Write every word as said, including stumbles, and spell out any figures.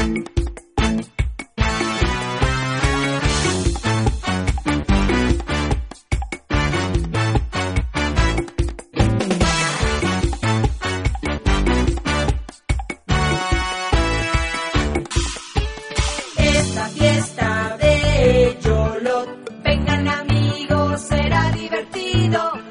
Esta fiesta de Yolot, vengan amigos, será divertido.